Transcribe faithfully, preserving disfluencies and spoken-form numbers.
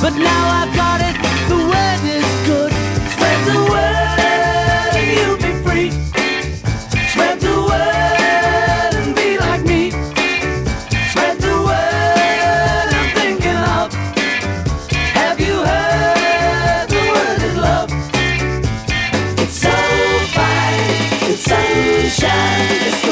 but now I've got it. The word is good. Spread the word and you'll be free. Spread the word and be like me. Spread the word I'm thinking of. Have you heard the word is love? It's so fine, it's sunshine, it's